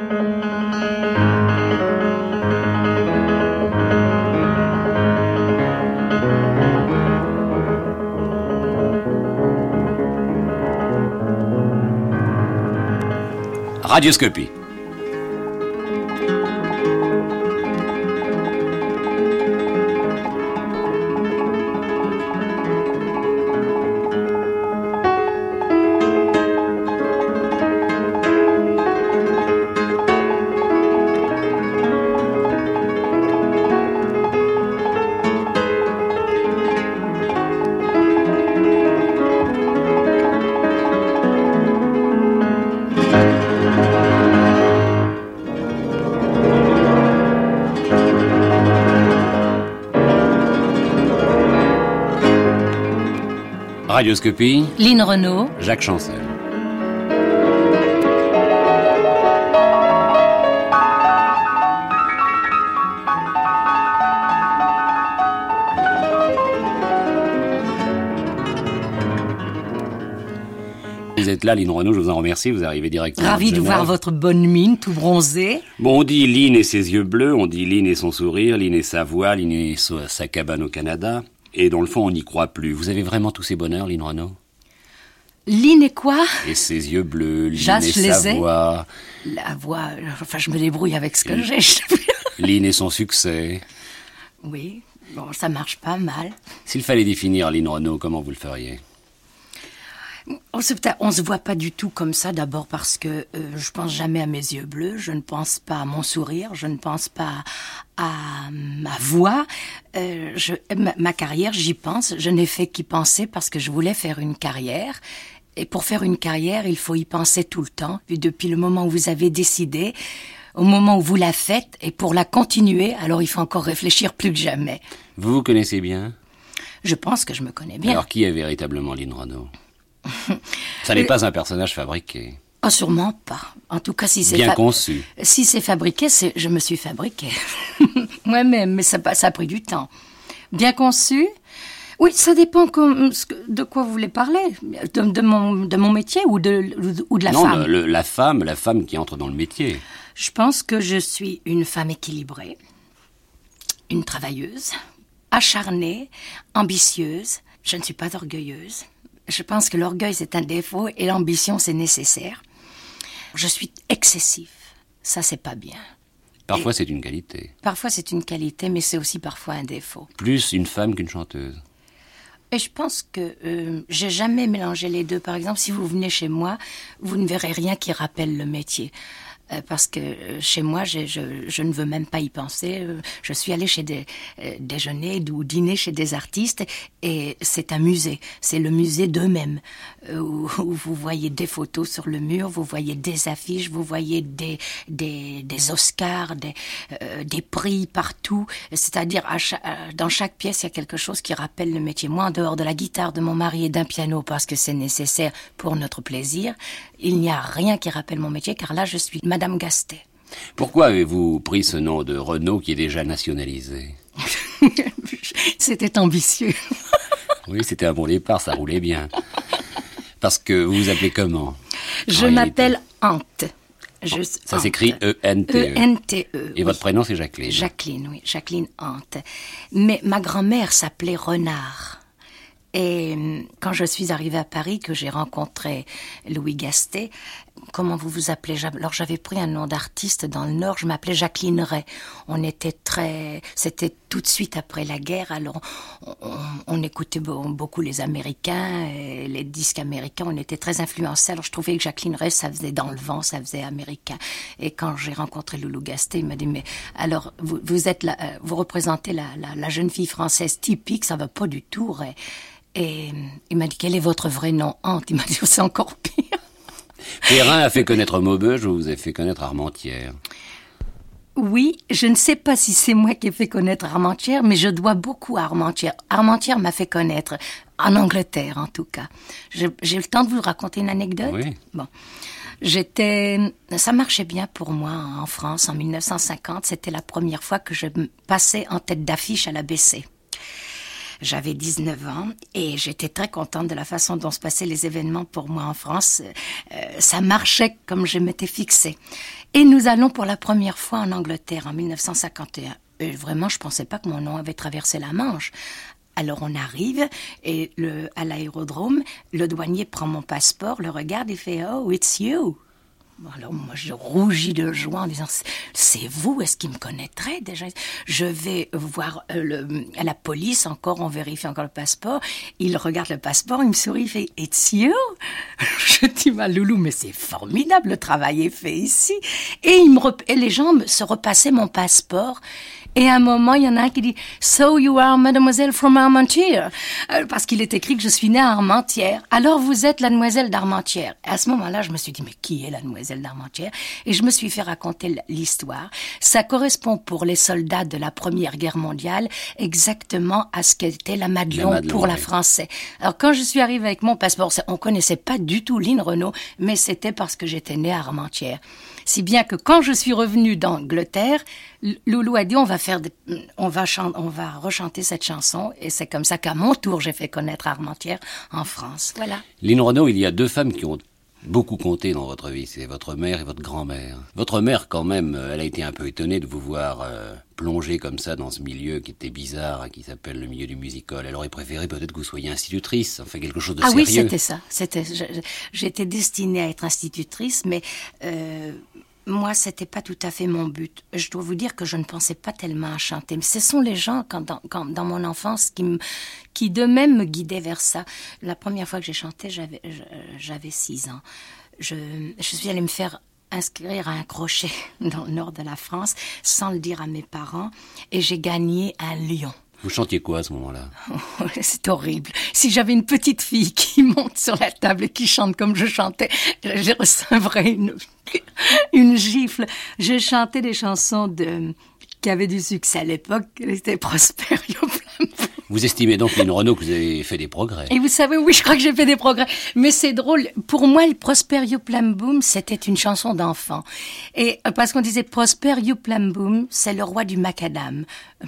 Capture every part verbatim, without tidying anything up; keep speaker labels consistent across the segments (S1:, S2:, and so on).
S1: Radioscopie. Radioscopie.
S2: Lynn Renaud.
S1: Jacques Chancel. Vous êtes là, Lynn Renaud, je vous en remercie, vous arrivez directement.
S2: Ravi de voir votre bonne mine, tout bronzé.
S1: Bon, on dit Lynn et ses yeux bleus, on dit Lynn et son sourire, Lynn et sa voix, Lynn et sa, sa cabane au Canada. Et dans le fond, on n'y croit plus. Vous avez vraiment tous ces bonheurs, Lynn Renaud?
S2: Lynn et quoi?
S1: Et ses yeux bleus, Lynn
S2: Jas,
S1: et
S2: je
S1: sa
S2: les ai.
S1: voix.
S2: La voix, enfin je me débrouille avec ce que
S1: Lynn.
S2: j'ai.
S1: Lynn et son succès.
S2: Oui, bon, ça marche pas mal.
S1: S'il fallait définir Lynn Renaud, comment vous le feriez?
S2: On se, on se voit pas du tout comme ça, d'abord parce que euh, je pense jamais à mes yeux bleus, je ne pense pas à mon sourire, je ne pense pas à ma voix. Euh, je, ma, ma carrière, j'y pense, je n'ai fait qu'y penser parce que je voulais faire une carrière. Et pour faire une carrière, il faut y penser tout le temps. Et depuis le moment où vous avez décidé, au moment où vous la faites, et pour la continuer, alors il faut encore réfléchir plus que jamais.
S1: Vous vous connaissez bien?
S2: Je pense que je me connais bien.
S1: Alors qui est véritablement Lynn Renaud? Ça n'est pas un personnage fabriqué.
S2: Oh, sûrement pas. En tout cas, si c'est
S1: bien
S2: fa-
S1: conçu.
S2: Si c'est fabriqué, c'est je me suis fabriquée moi-même, mais ça, ça a pris du temps. Bien conçu. Oui, ça dépend comme, de quoi vous voulez parler, de, de mon de mon métier ou de ou de la
S1: non,
S2: femme.
S1: Non, le, la femme, la femme qui entre dans le métier.
S2: Je pense que je suis une femme équilibrée, une travailleuse, acharnée, ambitieuse. Je ne suis pas orgueilleuse. Je pense que l'orgueil, c'est un défaut et l'ambition, c'est nécessaire. Je suis excessive. Ça, c'est pas bien.
S1: Parfois,
S2: et
S1: c'est une qualité.
S2: Parfois, c'est une qualité, mais c'est aussi parfois un défaut.
S1: Plus une femme qu'une chanteuse.
S2: Et je pense que euh, j'ai jamais mélangé les deux. Par exemple, si vous venez chez moi, vous ne verrez rien qui rappelle le métier. Euh, parce que euh, chez moi, je, je, je ne veux même pas y penser. Euh, je suis allée chez des euh, déjeuner ou dîner chez des artistes et c'est un musée. C'est le musée d'eux-mêmes euh, où, où vous voyez des photos sur le mur, vous voyez des affiches, vous voyez des des, des Oscars, des euh, des prix partout. C'est-à-dire à chaque, dans chaque pièce, il y a quelque chose qui rappelle le métier. Moi, en dehors de la guitare de mon mari et d'un piano, parce que c'est nécessaire pour notre plaisir, il n'y a rien qui rappelle mon métier, car là, je suis Madame Gastet.
S1: Pourquoi avez-vous pris ce nom de Renaud qui est déjà nationalisé?
S2: C'était ambitieux.
S1: Oui, c'était un bon départ, ça roulait bien. Parce que vous vous appelez comment?
S2: Je m'appelle Ante. Je,
S1: ça
S2: Ante.
S1: s'écrit E N T E.
S2: E N T E.
S1: Et
S2: oui.
S1: votre prénom, c'est Jacqueline?
S2: Jacqueline, oui. Jacqueline Ante. Mais ma grand-mère s'appelait Renard. Et quand je suis arrivée à Paris, que j'ai rencontré Louis Gastet, comment vous vous appelez? Alors j'avais pris un nom d'artiste dans le Nord, je m'appelais Jacqueline Ray. On était très... C'était tout de suite après la guerre, alors on, on, on écoutait beaucoup les Américains, et les disques américains, on était très influencés. Alors je trouvais que Jacqueline Ray, ça faisait dans le vent, ça faisait américain. Et quand j'ai rencontré Loulou Gastet, il m'a dit, mais alors vous, vous êtes la, vous représentez la, la, la jeune fille française typique, ça va pas du tout, Ray. Et il m'a dit, quel est votre vrai nom? Ante. Il m'a dit, c'est encore pire.
S1: Perrin a fait connaître Maubeuge, vous avez fait connaître Armentières.
S2: Oui, je ne sais pas si c'est moi qui ai fait connaître Armentières, mais je dois beaucoup à Armentières. Armentières m'a fait connaître, en Angleterre en tout cas. Je, j'ai le temps de vous raconter une anecdote?
S1: Oui.
S2: Bon. J'étais, ça marchait bien pour moi en France en mille neuf cent cinquante. C'était la première fois que je passais en tête d'affiche à l'A B C. J'avais dix-neuf ans et j'étais très contente de la façon dont se passaient les événements pour moi en France. Euh, ça marchait comme je m'étais fixée. Et nous allons pour la première fois en Angleterre en mille neuf cent cinquante et un. Et vraiment, je ne pensais pas que mon nom avait traversé la Manche. Alors on arrive et le, à l'aérodrome, le douanier prend mon passeport, le regarde et fait « Oh, it's you ». Alors moi je rougis de joie en disant « C'est vous, est-ce qu'il me connaîtrait déjà ?» Je vais voir euh, le, à la police encore, on vérifie encore le passeport. Il regarde le passeport, il me sourit, il fait « It's you ?» Je dis « Ma loulou, mais c'est formidable, le travail est fait ici. » Et, il me rep- et les gens se repassaient mon passeport. Et à un moment, il y en a un qui dit « So you are mademoiselle from Armentières ?» euh, Parce qu'il est écrit que je suis née à Armentières. Alors vous êtes la demoiselle d'Armentières. À ce moment-là, je me suis dit « Mais qui est la demoiselle d'Armentières ?» Et je me suis fait raconter l'histoire. Ça correspond pour les soldats de la Première Guerre mondiale exactement à ce qu'était la Madelon, la Madelon pour oui. la Français. Alors quand je suis arrivée avec mon passeport, on connaissait pas du tout Lynn Renaud, mais c'était parce que j'étais née à Armentières. Si bien que quand je suis revenue d'Angleterre, Loulou a dit on va faire, des, on va chan- on va rechanter cette chanson et c'est comme ça qu'à mon tour j'ai fait connaître Armentières en France. Voilà.
S1: Lynn Renaud, il y a deux femmes qui ont beaucoup compté dans votre vie, c'est votre mère et votre grand-mère. Votre mère, quand même, elle a été un peu étonnée de vous voir euh, plonger comme ça dans ce milieu qui était bizarre, hein, qui s'appelle le milieu du musical. Elle aurait préféré peut-être que vous soyez institutrice, enfin quelque chose de
S2: ah
S1: sérieux.
S2: Ah oui, c'était ça. C'était, je, j'étais destinée à être institutrice, mais euh, moi, c'était pas tout à fait mon but. Je dois vous dire que je ne pensais pas tellement à chanter. Mais ce sont les gens, quand, dans, quand, dans mon enfance, qui, me, qui d'eux-mêmes me guidaient vers ça. La première fois que j'ai chanté, j'avais, j'avais six ans. Je, je suis allée me faire inscrire à un crochet dans le nord de la France, sans le dire à mes parents, et j'ai gagné à Lyon.
S1: Vous chantiez quoi à ce moment-là?
S2: Oh, c'est horrible. Si j'avais une petite fille qui monte sur la table et qui chante comme je chantais, je recevrais une, une gifle. Je chantais des chansons de, qui avaient du succès à l'époque. C'était Prosper Yoplum.
S1: Vous estimez donc, Lynn Renaud, que vous avez fait des progrès?
S2: Et vous savez, oui, je crois que j'ai fait des progrès. Mais c'est drôle. Pour moi, le Prosper Yoplum Boom, c'était une chanson d'enfant. Et parce qu'on disait Prosper Yoplum Boom, c'est le roi du macadam.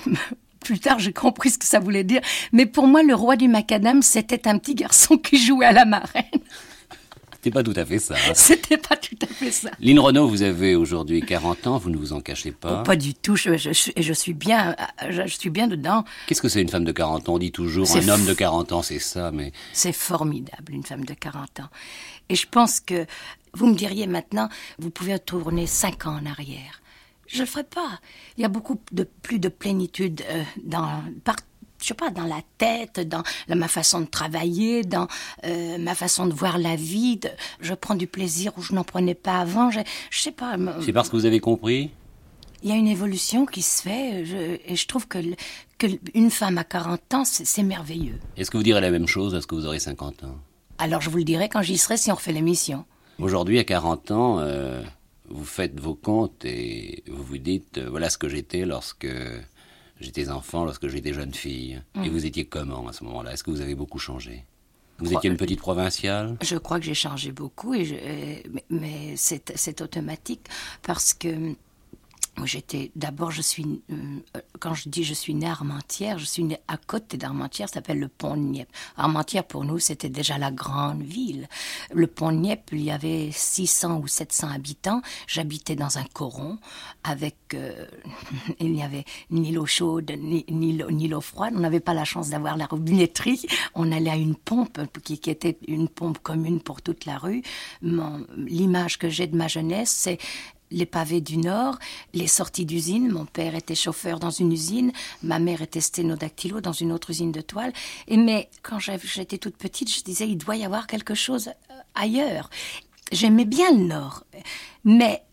S2: Plus tard, j'ai compris ce que ça voulait dire. Mais pour moi, le roi du macadam, c'était un petit garçon qui jouait à la marraine.
S1: C'était pas tout à fait ça. Hein.
S2: C'était pas tout à fait ça.
S1: Lynn Renaud, vous avez aujourd'hui quarante ans, vous ne vous en cachez pas.
S2: Oh, pas du tout, je, je, je, je suis bien, je, je suis bien dedans.
S1: Qu'est-ce que c'est une femme de quarante ans? On dit toujours c'est un f... homme de quarante ans, c'est ça, mais...
S2: C'est formidable, une femme de quarante ans. Et je pense que, vous me diriez maintenant, vous pouvez tourner cinq ans en arrière. Je le ferai pas. Il y a beaucoup de plus de plénitude euh, dans par, je sais pas dans la tête, dans la, ma façon de travailler, dans euh, ma façon de voir la vie. De, je prends du plaisir où je n'en prenais pas avant. Je, je sais pas.
S1: C'est parce que vous avez compris.
S2: Il y a une évolution qui se fait je, et je trouve que que une femme à quarante ans, c'est, c'est merveilleux.
S1: Est-ce que vous direz la même chose lorsque vous aurez cinquante ans?
S2: Alors je vous le dirai quand j'y serai si on refait l'émission.
S1: Aujourd'hui, à quarante ans. Euh... Vous faites vos comptes et vous vous dites, euh, voilà ce que j'étais lorsque j'étais enfant, lorsque j'étais jeune fille. Mmh. Et vous étiez comment à ce moment-là? Est-ce que vous avez beaucoup changé? Vous Pro- étiez une petite provinciale?
S2: Je crois que j'ai changé beaucoup, et je, euh, mais, mais c'est, c'est automatique parce que moi, j'étais, d'abord, je suis, euh, quand je dis je suis née à Armentières, je suis née à côté d'Armentières, ça s'appelle le Pont-de-Nieppe. Armentières, pour nous, c'était déjà la grande ville. Le Pont-de-Nieppe, il y avait six cents ou sept cents habitants. J'habitais dans un coron avec, euh, il n'y avait ni l'eau chaude, ni, ni, l'eau, ni l'eau froide. On n'avait pas la chance d'avoir la robinetterie. On allait à une pompe qui, qui était une pompe commune pour toute la rue. Mon, l'image que j'ai de ma jeunesse, c'est les pavés du Nord, les sorties d'usine. Mon père était chauffeur dans une usine, ma mère était sténodactylo dans une autre usine de toile. Et mais quand j'étais toute petite, je disais, il doit y avoir quelque chose ailleurs. J'aimais bien le Nord, mais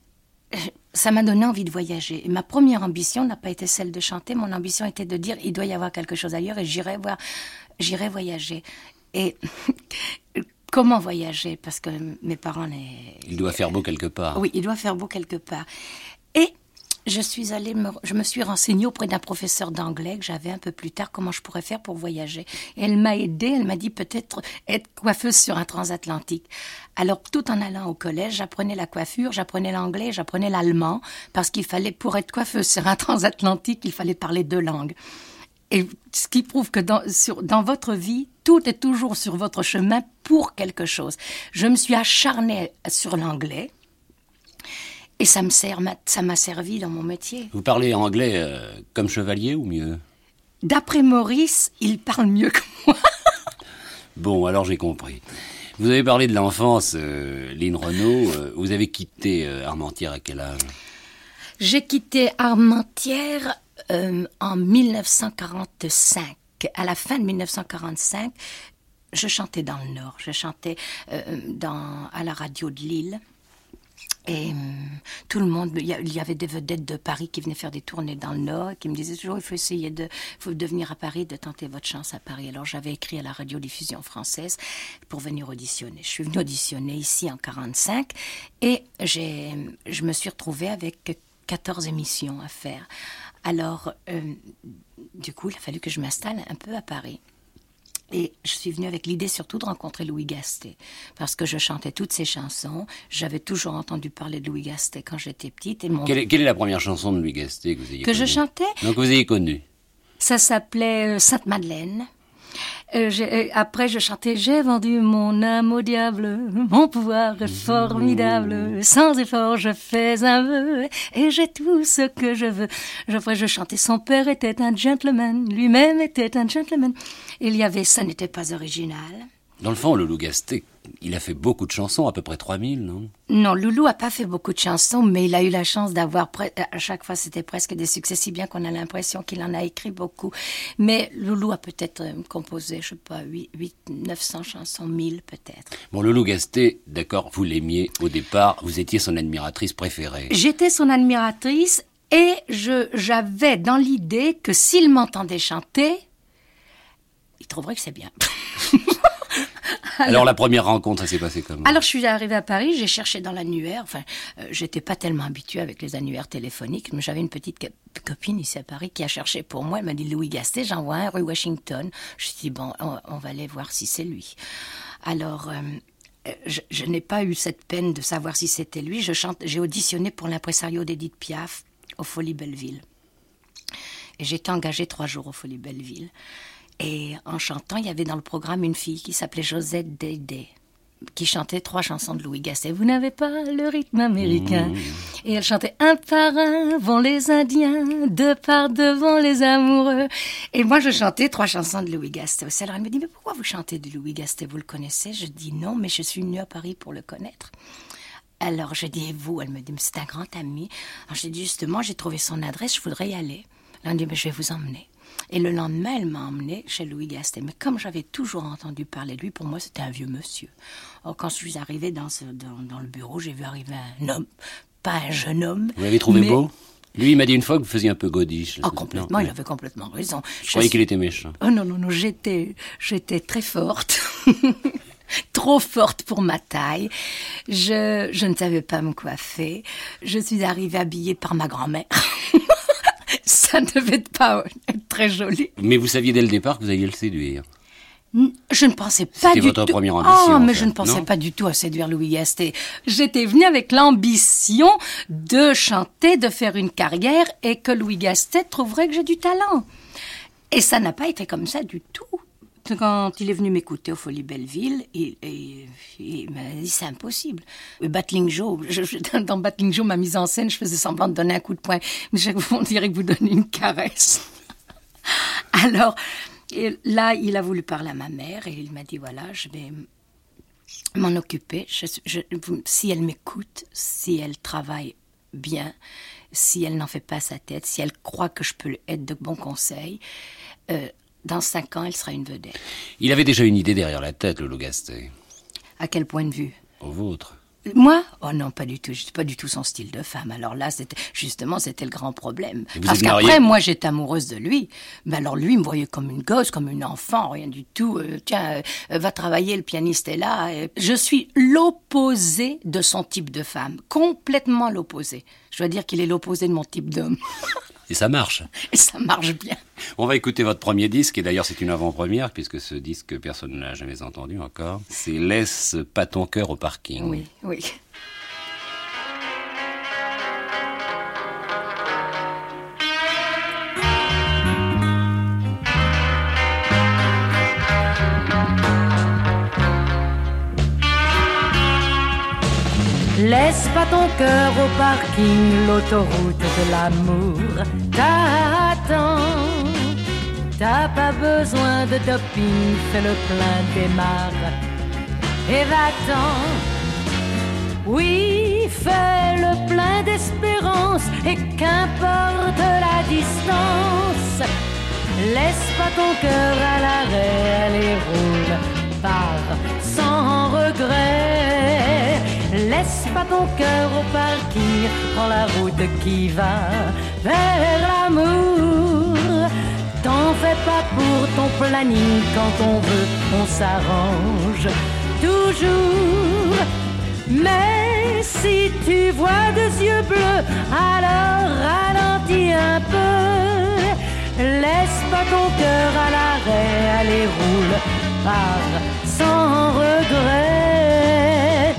S2: ça m'a donné envie de voyager. Et ma première ambition n'a pas été celle de chanter, mon ambition était de dire, il doit y avoir quelque chose ailleurs et j'irai voir, j'irai voyager. Et... Comment voyager? Parce que mes parents... Les...
S1: Il doit faire beau quelque part.
S2: Oui, il doit faire beau quelque part. Et je suis allée, me... je me suis renseignée auprès d'un professeur d'anglais que j'avais un peu plus tard, comment je pourrais faire pour voyager. Et elle m'a aidée, elle m'a dit peut-être être coiffeuse sur un transatlantique. Alors, tout en allant au collège, j'apprenais la coiffure, j'apprenais l'anglais, j'apprenais l'allemand, parce qu'il fallait, pour être coiffeuse sur un transatlantique, il fallait parler deux langues. Et ce qui prouve que dans, sur, dans votre vie, tout est toujours sur votre chemin pour quelque chose. Je me suis acharnée sur l'anglais et ça, me sert, ça m'a servi dans mon métier.
S1: Vous parlez anglais euh, comme chevalier ou mieux?
S2: D'après Maurice, il parle mieux que moi.
S1: Bon, alors j'ai compris. Vous avez parlé de l'enfance, euh, Lynn Renaud. Euh, vous avez quitté euh, Armentières à quel âge?
S2: J'ai quitté Armentières euh, en dix-neuf cent quarante-cinq. À la fin de dix-neuf cent quarante-cinq, je chantais dans le Nord. Je chantais euh, dans, à la radio de Lille. Et euh, tout le monde, il y avait des vedettes de Paris qui venaient faire des tournées dans le Nord, qui me disaient toujours, il faut essayer de, il faut devenir à Paris, de tenter votre chance à Paris. Alors j'avais écrit à la radiodiffusion française pour venir auditionner. Je suis venue auditionner ici en quarante-cinq et j'ai, je me suis retrouvée avec quatorze émissions à faire. Alors, euh, du coup, il a fallu que je m'installe un peu à Paris. Et je suis venue avec l'idée surtout de rencontrer Louis Gasté, parce que je chantais toutes ses chansons. J'avais toujours entendu parler de Louis Gasté quand j'étais petite. Et mon...
S1: quelle, est, quelle est la première chanson de Louis Gasté que vous ayez
S2: Que
S1: connue?
S2: je chantais?
S1: Donc vous ayez connu.
S2: Ça s'appelait euh, Sainte-Madeleine. Euh, j'ai, après, je chantais « J'ai vendu mon âme au diable, mon pouvoir est formidable, sans effort je fais un vœu, et j'ai tout ce que je veux. » Après, je chantais « Son père était un gentleman, lui-même était un gentleman. » Il y avait « Ça n'était pas original. »
S1: Dans le fond, Loulou Gasté, il a fait beaucoup de chansons, à peu près trois mille, non?
S2: Non, Loulou a pas fait beaucoup de chansons, mais il a eu la chance d'avoir, pre- à chaque fois, c'était presque des succès, si bien qu'on a l'impression qu'il en a écrit beaucoup. Mais Loulou a peut-être euh, composé, je sais pas, huit, neuf cents chansons, mille peut-être.
S1: Bon, Loulou Gasté, d'accord, vous l'aimiez au départ, vous étiez son admiratrice préférée.
S2: J'étais son admiratrice et je, j'avais dans l'idée que s'il m'entendait chanter, il trouverait que c'est bien.
S1: Alors, alors la première rencontre, ça s'est passé comment?
S2: Alors je suis arrivée à Paris, j'ai cherché dans l'annuaire, enfin euh, j'étais pas tellement habituée avec les annuaires téléphoniques, mais j'avais une petite co- copine ici à Paris qui a cherché pour moi, elle m'a dit Louis Gasté, j'envoie un rue Washington. Je me suis dit bon, on, on va aller voir si c'est lui. Alors euh, je, je n'ai pas eu cette peine de savoir si c'était lui, je chante, j'ai auditionné pour l'impresario d'Edith Piaf au Folies Belleville. Et j'ai été engagée trois jours au Folies Belleville. Et en chantant, il y avait dans le programme une fille qui s'appelait Josette Day, qui chantait trois chansons de Louis Gasté. Vous n'avez pas le rythme américain. Mmh. Et elle chantait un par un vont les Indiens, deux par deux vont les amoureux. Et moi, je chantais trois chansons de Louis Gasté aussi. Alors elle me dit, mais pourquoi vous chantez de Louis Gasté? Vous le connaissez? Je dis non, mais je suis venue à Paris pour le connaître. Alors je dis, et vous? Elle me dit, mais c'est un grand ami. Alors je dis, justement, j'ai trouvé son adresse, je voudrais y aller. Elle me dit, mais je vais vous emmener. Et le lendemain, elle m'a emmenée chez Louis Gasté. Mais comme j'avais toujours entendu parler de lui, pour moi, c'était un vieux monsieur. Alors, quand je suis arrivée dans, ce, dans, dans le bureau, j'ai vu arriver un homme, pas un jeune homme.
S1: Vous l'avez trouvé
S2: mais...
S1: beau? Lui, il m'a dit une fois que vous faisiez un peu godiche.
S2: Ah, complètement, non, il avait complètement raison.
S1: Je, je croyais suis... qu'il était méchant.
S2: Oh non, non, non, j'étais, j'étais très forte. Trop forte pour ma taille. Je, je ne savais pas me coiffer. Je suis arrivée habillée par ma grand-mère. Ça ne devait pas être très joli.
S1: Mais vous saviez dès le départ que vous alliez le séduire?
S2: Je ne pensais pas du tout...
S1: C'était votre première ambition.
S2: Oh, mais je ne pensais pas du tout à séduire Louis Gasté. J'étais venue avec l'ambition de chanter, de faire une carrière et que Louis Gasté trouverait que j'ai du talent. Et ça n'a pas été comme ça du tout. Quand il est venu m'écouter au Folies Belleville, il, il, il m'a dit c'est impossible. Battling Joe, je, je, dans Battling Joe, ma mise en scène, je faisais semblant de donner un coup de poing. Mais on dirait que vous donnez une caresse. Alors, et là, il a voulu parler à ma mère et il m'a dit voilà, je vais m'en occuper. Je, je, si elle m'écoute, si elle travaille bien, si elle n'en fait pas sa tête, si elle croit que je peux être de bons conseils, euh, dans cinq ans, elle sera une vedette.
S1: Il avait déjà une idée derrière la tête, Loulou Gasté.
S2: À quel point de vue?
S1: Au vôtre.
S2: Moi? Oh non, pas du tout. Je suis pas du tout son style de femme. Alors là, c'était, justement, c'était le grand problème. Parce qu'après, marié... moi, j'étais amoureuse de lui. Mais alors lui, il me voyait comme une gosse, comme une enfant, rien du tout. Euh, tiens, euh, va travailler, le pianiste est là. Et je suis l'opposé de son type de femme. Complètement l'opposé. Je dois dire qu'il est l'opposé de mon type d'homme.
S1: Et ça marche.
S2: Et ça marche bien.
S1: On va écouter votre premier disque, et d'ailleurs c'est une avant-première, puisque ce disque, personne ne l'a jamais entendu encore. C'est « Laisse pas ton cœur au parking ».
S2: Oui, oui. Laisse pas ton cœur au parking, l'autoroute de l'amour t'attend. T'as pas besoin de doping, fais le plein, démarre et va-t'en. Oui, fais le plein d'espérance et qu'importe la distance. Laisse pas ton cœur à l'arrêt, allez roule, pars sans regret. Laisse pas ton cœur au parking, prends la route qui va vers l'amour. T'en fais pas pour ton planning, quand on veut, on s'arrange toujours. Mais si tu vois des yeux bleus, alors ralentis un peu. Laisse pas ton cœur à l'arrêt, allez roule, pars sans regret.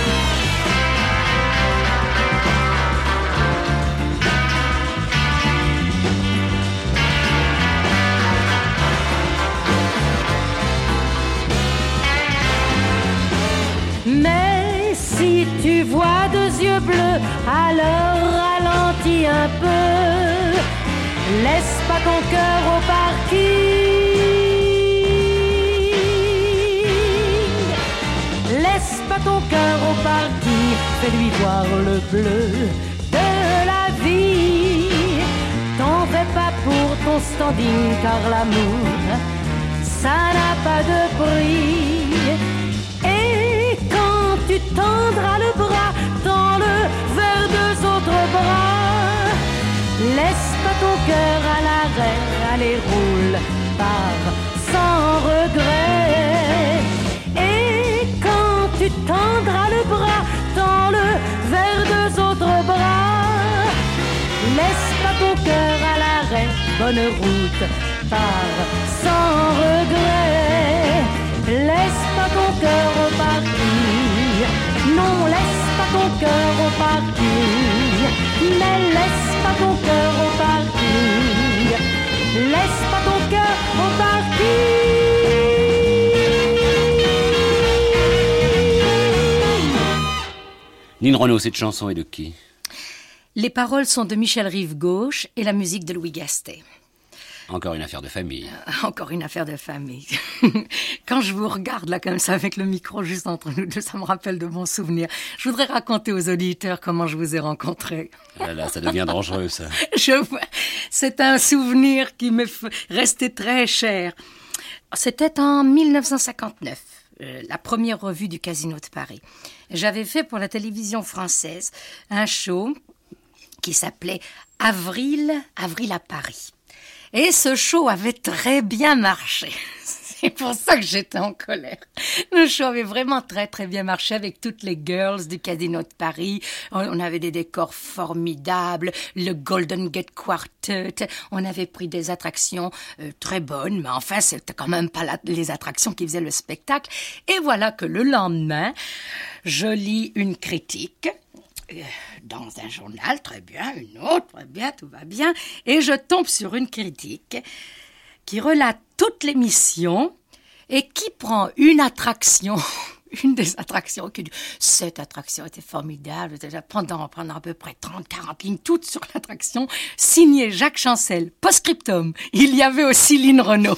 S2: Mais si tu vois deux yeux bleus, alors ralentis un peu. Laisse pas ton cœur au parking. Laisse pas ton cœur au parking. Fais-lui voir le bleu de la vie. T'en fais pas pour ton standing, car l'amour, ça n'a pas de prix. Et quand tu tendras le bras, tends-le vers deux autres bras. Laisse pas ton cœur à l'arrêt, allez roule, pars sans regret. Et quand tu tendras le bras, tends-le vers deux autres bras. Laisse pas ton cœur à l'arrêt, bonne route, pars sans regret. Laisse pas ton cœur au parking, non, laisse pas ton cœur au parking, mais laisse pas ton cœur au parking, laisse pas ton cœur au parking.
S1: Lynn Renaud, cette chanson est de qui?
S2: Les paroles sont de Michel Rive-Gauche et la musique de Louis Gastet.
S1: Encore une affaire de famille.
S2: Euh, encore une affaire de famille. Quand je vous regarde là comme ça avec le micro juste entre nous deux, ça me rappelle de bons souvenirs. Je voudrais raconter aux auditeurs comment je vous ai rencontrés.
S1: Ah là, là, ça devient dangereux ça.
S2: Je, c'est un souvenir qui m'est resté très cher. C'était en dix-neuf cent cinquante-neuf, euh, la première revue du Casino de Paris. J'avais fait pour la télévision française un show qui s'appelait Avril, Avril à Paris. Et ce show avait très bien marché. C'est pour ça que j'étais en colère. Le show avait vraiment très très bien marché avec toutes les girls du Casino de Paris. On avait des décors formidables, le Golden Gate Quartet. On avait pris des attractions euh, très bonnes, mais enfin c'était quand même pas la, les attractions qui faisaient le spectacle. Et voilà que le lendemain, je lis une critique dans un journal, très bien, une autre, très bien, tout va bien, et je tombe sur une critique qui relate toute l'émission et qui prend une attraction, une des attractions, qui dit, cette attraction était formidable, pendant, pendant à peu près trente à quarante lignes, toutes sur l'attraction, signée Jacques Chancel, post-scriptum, il y avait aussi Lynn Renaud.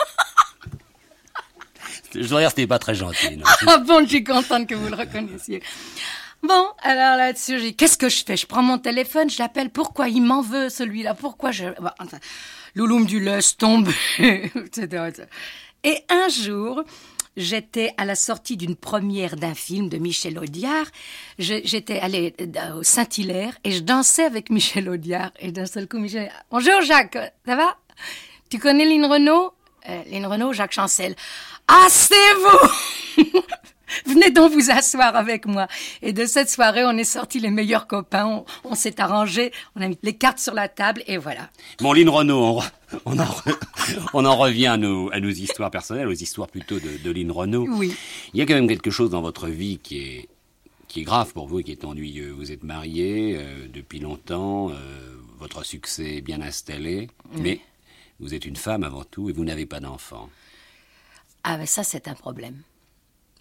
S1: Je dois dire que c'était pas très gentil. Non.
S2: Ah bon, je suis contente que vous le reconnaissiez. Bon, alors là-dessus, j'ai dit, qu'est-ce que je fais? Je prends mon téléphone, je l'appelle, pourquoi il m'en veut, celui-là? Pourquoi je... Bon, enfin, Louloum du laisse tomber, et cetera, et cetera. Et un jour, j'étais à la sortie d'une première d'un film de Michel Audiard. Je, j'étais allée au Saint-Hilaire et je dansais avec Michel Audiard. Et d'un seul coup, Michel... Bonjour Jacques, ça va? Tu connais Lynn Renaud? euh, Lynn Renaud, Jacques Chancel. Ah, c'est vous! Venez donc vous asseoir avec moi. Et de cette soirée, on est sortis les meilleurs copains. On, on s'est arrangé, on a mis les cartes sur la table et voilà.
S1: Bon, Lynn Renaud, on, on, en, on en revient à nos, à nos histoires personnelles, aux histoires plutôt de, de Lynn Renaud.
S2: Oui.
S1: Il y a quand même quelque chose dans votre vie qui est, qui est grave pour vous et qui est ennuyeux. Vous êtes marié euh, depuis longtemps, euh, votre succès est bien installé, oui. Mais vous êtes une femme avant tout et vous n'avez pas d'enfant.
S2: Ah ben ça, c'est un problème.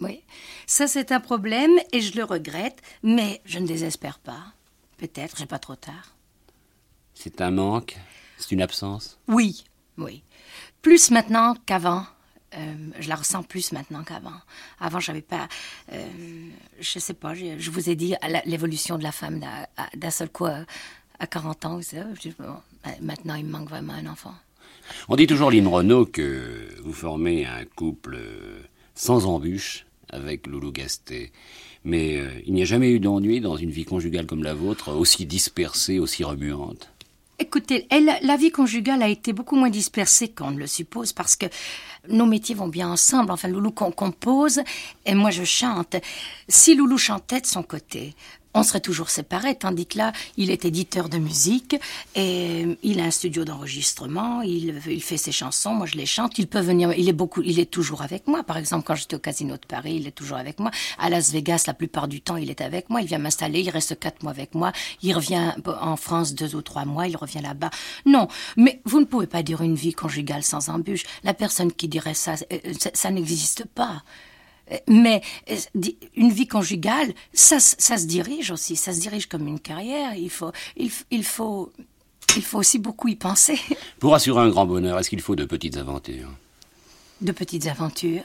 S2: Oui, ça c'est un problème et je le regrette, mais je ne désespère pas. Peut-être, j'ai pas trop tard.
S1: C'est un manque? C'est une absence?
S2: Oui, oui. Plus maintenant qu'avant. Euh, je la ressens plus maintenant qu'avant. Avant, j'avais pas... Euh, je sais pas, je, je vous ai dit la, l'évolution de la femme d'un, d'un seul coup à, à quarante ans. Ça, je, bon, maintenant, il me manque vraiment un enfant.
S1: On dit toujours, Lynn Renaud, que vous formez un couple sans embûches avec Loulou Gasté. Mais euh, il n'y a jamais eu d'ennui dans une vie conjugale comme la vôtre, aussi dispersée, aussi remuante?
S2: Écoutez, elle, la vie conjugale a été beaucoup moins dispersée qu'on ne le suppose parce que nos métiers vont bien ensemble. Enfin, Loulou compose et moi je chante. Si Loulou chantait de son côté, on serait toujours séparés, tandis que là, il est éditeur de musique et il a un studio d'enregistrement, il, il fait ses chansons, moi je les chante, il peut venir, il est beaucoup, il est toujours avec moi. Par exemple, quand j'étais au Casino de Paris, il est toujours avec moi. À Las Vegas, la plupart du temps, il est avec moi, il vient m'installer, il reste quatre mois avec moi, il revient en France deux ou trois mois, il revient là-bas. Non, mais vous ne pouvez pas dire une vie conjugale sans embûche. La personne qui dirait ça, ça, ça n'existe pas. Mais une vie conjugale, ça, ça se dirige aussi, ça se dirige comme une carrière. Il faut, il, il faut, il faut aussi beaucoup y penser.
S1: Pour assurer un grand bonheur, est-ce qu'il faut de petites aventures?
S2: De petites aventures?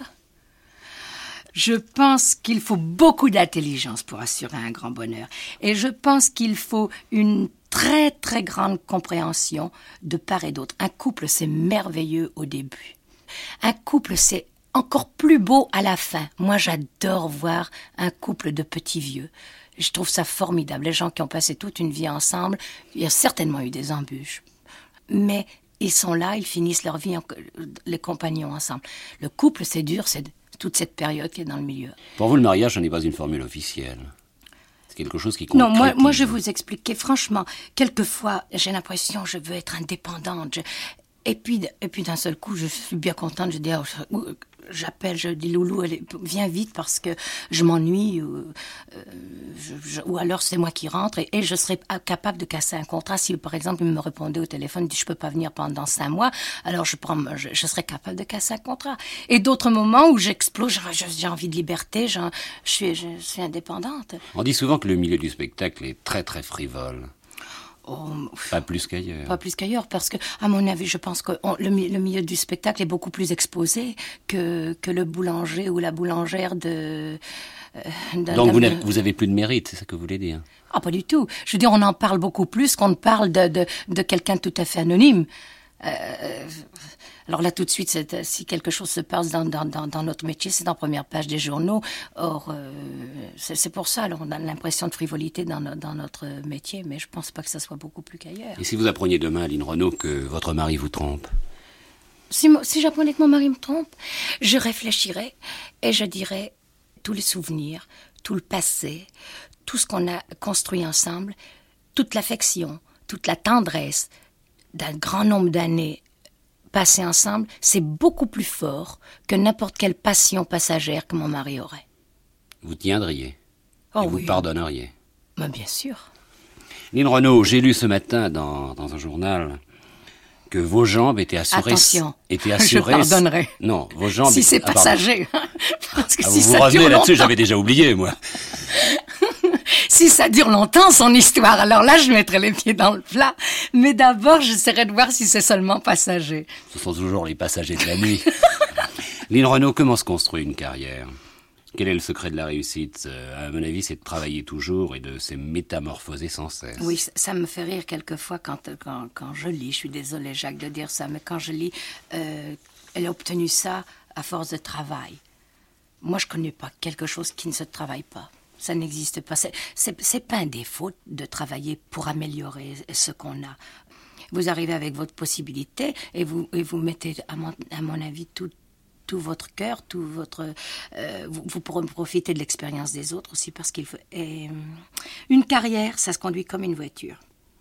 S2: Je pense qu'il faut beaucoup d'intelligence pour assurer un grand bonheur. Et je pense qu'il faut une très très grande compréhension de part et d'autre. Un couple, c'est merveilleux au début. Un couple, c'est encore plus beau à la fin. Moi, j'adore voir un couple de petits vieux. Je trouve ça formidable. Les gens qui ont passé toute une vie ensemble, il y a certainement eu des embûches. Mais ils sont là, ils finissent leur vie, en, les compagnons ensemble. Le couple, c'est dur, c'est toute cette période qui est dans le milieu.
S1: Pour vous, le mariage, ce n'est pas une formule officielle. C'est quelque chose qui compte.
S2: Non, moi, moi, je vais vous expliquer. Franchement, quelquefois, j'ai l'impression que je veux être indépendante. Je... Et puis, et puis d'un seul coup, je suis bien contente. Je dis... Oh, j'appelle, je dis Loulou, elle est, viens vite parce que je m'ennuie, ou, euh, je, je, ou alors c'est moi qui rentre et, et je serais capable de casser un contrat. Si par exemple il me répondait au téléphone, il dit je peux pas venir pendant cinq mois, alors je prends, je, je serais capable de casser un contrat. Et d'autres moments où j'explose, j'ai, j'ai envie de liberté, je, je, suis, je suis indépendante.
S1: On dit souvent que le milieu du spectacle est très très frivole.
S2: Oh,
S1: pas plus qu'ailleurs.
S2: Pas plus qu'ailleurs, parce que, à mon avis, je pense que on, le, le milieu du spectacle est beaucoup plus exposé que, que le boulanger ou la boulangère de...
S1: Euh, Donc vous, vous avez plus de mérite, c'est ça que vous voulez dire?
S2: Ah, pas du tout. Je veux dire, on en parle beaucoup plus qu'on ne parle de, de, de quelqu'un de tout à fait anonyme. Euh, alors là, tout de suite, c'est, si quelque chose se passe dans, dans, dans, dans notre métier, c'est en première page des journaux. Or, euh, c'est, c'est pour ça, alors on a l'impression de frivolité dans, no, dans notre métier, mais je pense pas que ça soit beaucoup plus qu'ailleurs.
S1: Et si vous appreniez demain, Lynn Renaud, que votre mari vous trompe?
S2: Si, si j'apprenais que mon mari me trompe, je réfléchirais et je dirais tous les souvenirs, tout le passé, tout ce qu'on a construit ensemble, toute l'affection, toute la tendresse d'un grand nombre d'années passées ensemble, c'est beaucoup plus fort que n'importe quelle passion passagère que mon mari aurait.
S1: Vous tiendriez?
S2: Oh
S1: et
S2: oui.
S1: Vous pardonneriez?
S2: Ben, bien sûr.
S1: Lynn Renaud, j'ai lu ce matin dans, dans un journal que vos jambes étaient assurées...
S2: Attention,
S1: étaient assurées,
S2: je pardonnerai.
S1: Non, vos jambes...
S2: Si c'est
S1: ah,
S2: passager. Parce que
S1: ah,
S2: si
S1: vous
S2: ça
S1: vous revenez
S2: dure
S1: là-dessus,
S2: longtemps...
S1: j'avais déjà oublié, moi.
S2: Si ça dure longtemps, son histoire, alors là, je mettrai les pieds dans le plat. Mais d'abord, j'essaierai de voir si c'est seulement passager.
S1: Ce sont toujours les passagers de la nuit. Lynn Renaud, comment se construit une carrière? Quel est le secret de la réussite? À mon avis, c'est de travailler toujours et de se métamorphoser sans cesse.
S2: Oui, ça me fait rire quelquefois quand, quand, quand je lis. Je suis désolée, Jacques, de dire ça, mais quand je lis, euh, elle a obtenu ça à force de travail. Moi, je ne connais pas quelque chose qui ne se travaille pas. Ça n'existe pas. C'est, c'est, c'est pas un défaut de travailler pour améliorer ce qu'on a. Vous arrivez avec votre possibilité et vous, et vous mettez, à mon, à mon avis, tout, tout votre cœur, tout votre... Euh, vous, vous pourrez profiter de l'expérience des autres aussi parce qu'il faut... Et, une carrière, ça se conduit comme une voiture.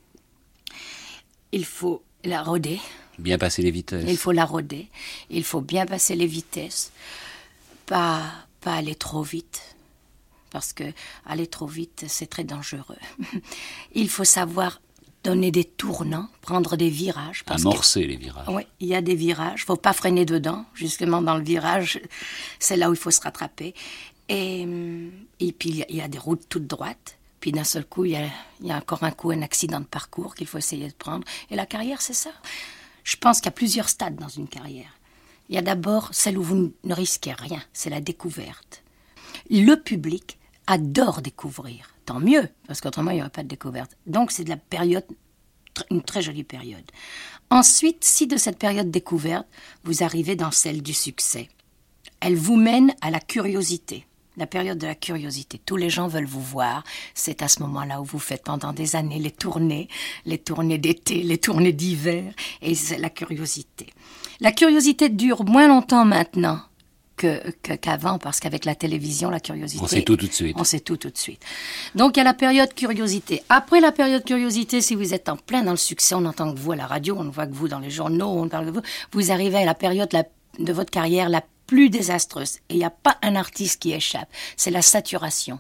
S2: Il faut la roder.
S1: Bien passer les vitesses.
S2: Il faut la roder. Il faut bien passer les vitesses. Pas, pas aller trop vite. Parce que aller trop vite, c'est très dangereux. Il faut savoir donner des tournants, prendre des virages.
S1: Amorcer
S2: que,
S1: les virages.
S2: Oui, il y a des virages. Il ne faut pas freiner dedans. Justement, dans le virage, c'est là où il faut se rattraper. Et, et puis, il y a des routes toutes droites. Puis d'un seul coup, il y a, il y a encore un coup, un accident de parcours qu'il faut essayer de prendre. Et la carrière, c'est ça. Je pense qu'il y a plusieurs stades dans une carrière. Il y a d'abord celle où vous ne risquez rien. C'est la découverte. Le public adore découvrir. Tant mieux, parce qu'autrement, il n'y aurait pas de découverte. Donc, c'est de la période, une très jolie période. Ensuite, si de cette période découverte, vous arrivez dans celle du succès, elle vous mène à la curiosité. La période de la curiosité. Tous les gens veulent vous voir. C'est à ce moment-là où vous faites pendant des années les tournées, les tournées d'été, les tournées d'hiver, et c'est la curiosité. La curiosité dure moins longtemps maintenant Que, que, qu'avant, parce qu'avec la télévision, la curiosité...
S1: On sait tout tout de suite.
S2: On sait tout tout de suite. Donc, il y a la période curiosité. Après la période curiosité, si vous êtes en plein dans le succès, on n'entend que vous à la radio, on ne voit que vous dans les journaux, on parle de vous, vous arrivez à la période la, de votre carrière la plus désastreuse. Et il n'y a pas un artiste qui échappe. C'est la saturation.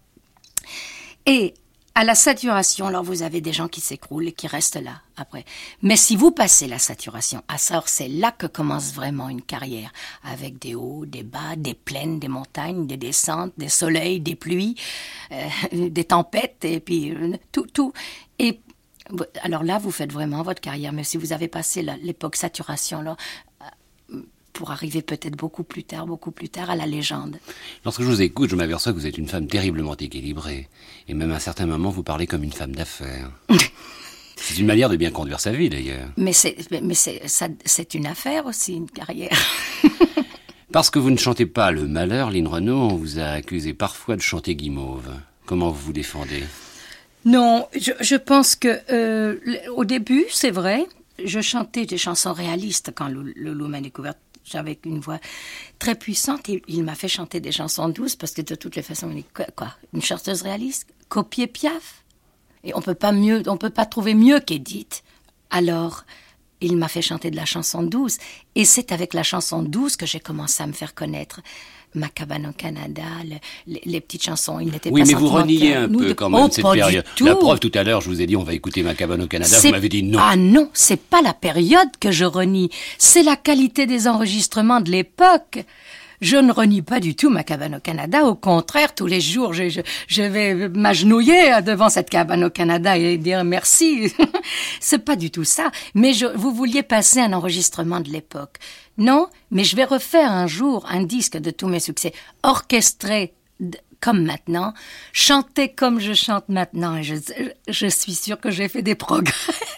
S2: Et à la saturation, alors vous avez des gens qui s'écroulent et qui restent là après. Mais si vous passez la saturation, à ça, c'est là que commence vraiment une carrière, avec des hauts, des bas, des plaines, des montagnes, des descentes, des soleils, des pluies, euh, des tempêtes, et puis euh, tout, tout. Et alors là, vous faites vraiment votre carrière. Mais si vous avez passé la, l'époque saturation, là, euh, pour arriver peut-être beaucoup plus tard, beaucoup plus tard à la légende.
S1: Lorsque je vous écoute, je m'aperçois que vous êtes une femme terriblement équilibrée. Et même à un certain moment, vous parlez comme une femme d'affaires. C'est une manière de bien conduire sa vie, d'ailleurs.
S2: Mais c'est, mais c'est, ça, c'est une affaire aussi, une carrière.
S1: Parce que vous ne chantez pas le malheur, Lynn Renaud, on vous a accusé parfois de chanter guimauve. Comment vous vous défendez ?
S2: Non, je, je pense que euh, au début, c'est vrai, je chantais des chansons réalistes quand le, le loup m'a découverte. J'avais une voix très puissante et il m'a fait chanter des chansons douces parce que de toutes les façons, il est quoi, quoi une chanteuse réaliste, copier Piaf. Et on peut pas mieux, on peut pas trouver mieux qu'Edith. Alors, il m'a fait chanter de la chanson douce et c'est avec la chanson douce que j'ai commencé à me faire connaître. Ma cabane au Canada, le, les, les petites chansons, il n'était
S1: oui,
S2: pas
S1: mais vous reniez un peu
S2: de...
S1: quand même
S2: oh,
S1: cette période.
S2: Du tout.
S1: La preuve, tout à l'heure, je vous ai dit, on va écouter Ma cabane au Canada,
S2: c'est...
S1: vous m'avez dit non.
S2: Ah non, c'est pas la période que je renie, c'est la qualité des enregistrements de l'époque. Je ne renie pas du tout Ma cabane au Canada, au contraire, tous les jours, je, je, je vais m'agenouiller devant cette cabane au Canada et dire merci. C'est pas du tout ça, mais je, vous vouliez passer un enregistrement de l'époque. Non, mais je vais refaire un jour un disque de tous mes succès, orchestré d- comme maintenant, chanté comme je chante maintenant, et je, je suis sûre que j'ai fait des progrès.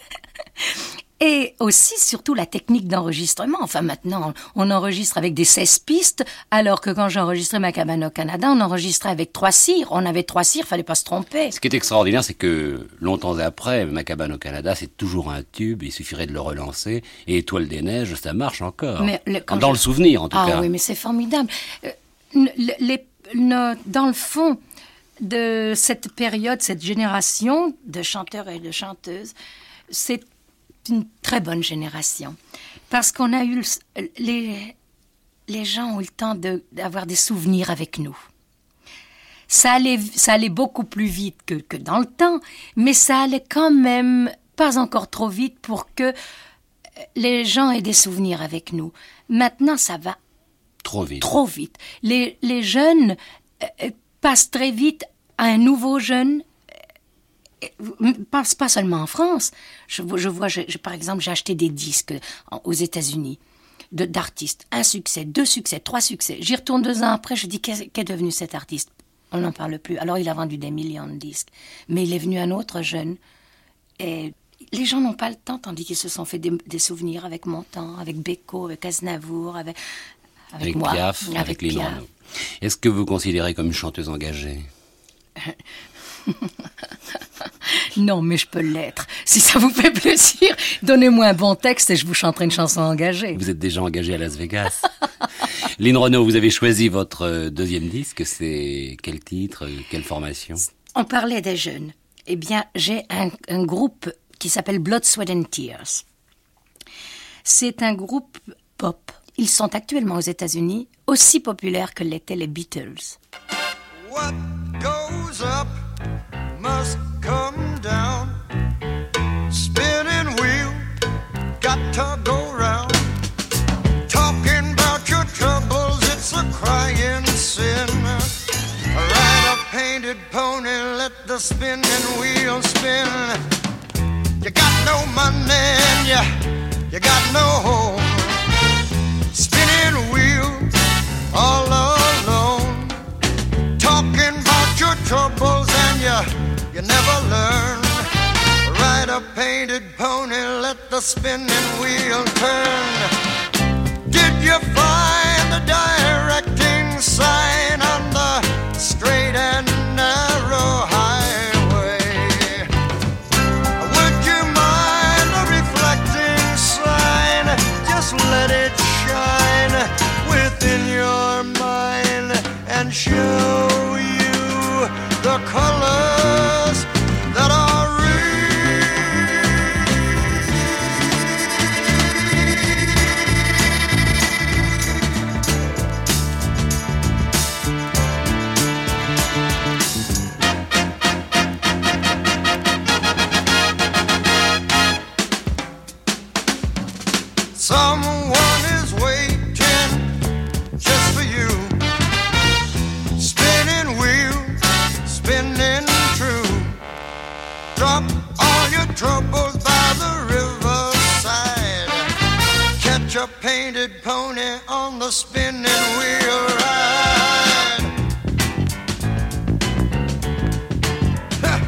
S2: Et aussi, surtout, la technique d'enregistrement. Enfin, maintenant, on enregistre avec des seize pistes, alors que quand j'enregistrais Ma cabane au Canada, on enregistrait avec trois cires. On avait trois cires, fallait pas se tromper.
S1: Ce qui est extraordinaire, c'est que longtemps après, Ma cabane au Canada, c'est toujours un tube, il suffirait de le relancer, et Étoile des neiges, ça marche encore. Mais le, Dans je... le souvenir, en tout
S2: ah,
S1: cas.
S2: Ah oui, mais c'est formidable. Euh, les, les, le, dans le fond de cette période, cette génération de chanteurs et de chanteuses, c'est une très bonne génération. Parce qu'on a eu... Le, les, les gens ont eu le temps de, d'avoir des souvenirs avec nous. Ça allait, ça allait beaucoup plus vite que, que dans le temps, mais ça allait quand même pas encore trop vite pour que les gens aient des souvenirs avec nous. Maintenant, ça va
S1: trop vite.
S2: Trop vite. Les, les jeunes euh, passent très vite à un nouveau jeune. Pas, pas seulement en France. Je, je vois, je, je, par exemple, j'ai acheté des disques en, aux États-Unis de, d'artistes. Un succès, deux succès, trois succès. J'y retourne deux ans après, je dis, qu'est, qu'est devenu cet artiste ? On n'en parle plus. Alors, il a vendu des millions de disques. Mais il est venu un autre jeune. Et les gens n'ont pas le temps, tandis qu'ils se sont fait des, des souvenirs avec Montand, avec Beko, avec Aznavour, avec, avec,
S1: avec
S2: moi.
S1: Piaf, avec, avec Lynn Renaud. Est-ce que vous considérez comme une chanteuse engagée ?
S2: Non, mais je peux l'être. Si ça vous fait plaisir, donnez-moi un bon texte et je vous chanterai une chanson engagée.
S1: Vous êtes déjà engagée à Las Vegas. Lynn Renaud, vous avez choisi votre deuxième disque. C'est quel titre, quelle formation ?
S2: On parlait des jeunes. Eh bien, j'ai un, un groupe qui s'appelle Blood, Sweat and Tears. C'est un groupe pop. Ils sont actuellement aux États-Unis, aussi populaires que l'étaient les Beatles.
S3: What goes up must come down. the spinning wheel spin. You got no money and you, you got no home. Spinning wheel all alone. Talking about your troubles and you, you never learn. Ride a painted pony, let the spinning wheel turn. Did you find the directing sign on the straight and narrow highway? Would you mind a reflecting sign? Just let it shine within your mind and show you the colors that are real. Someone is waiting just for you. Spinning wheel, spinning true. Drop all your troubles by the riverside. Catch a painted pony on the spinning wheel ride. Ha!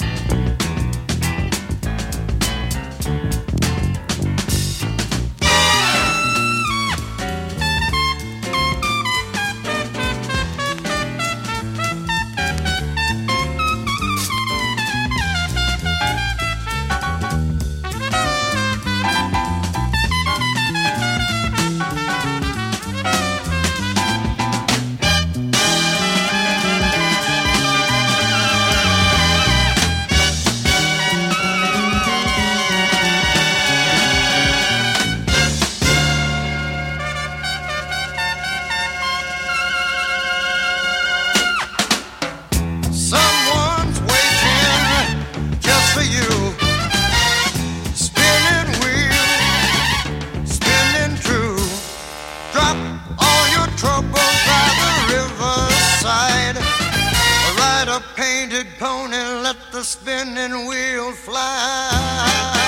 S3: Someone's waiting just for you. Spinning wheel, spinning true. Drop all your troubles by the riverside. Ride a painted pony, let the spinning wheel fly.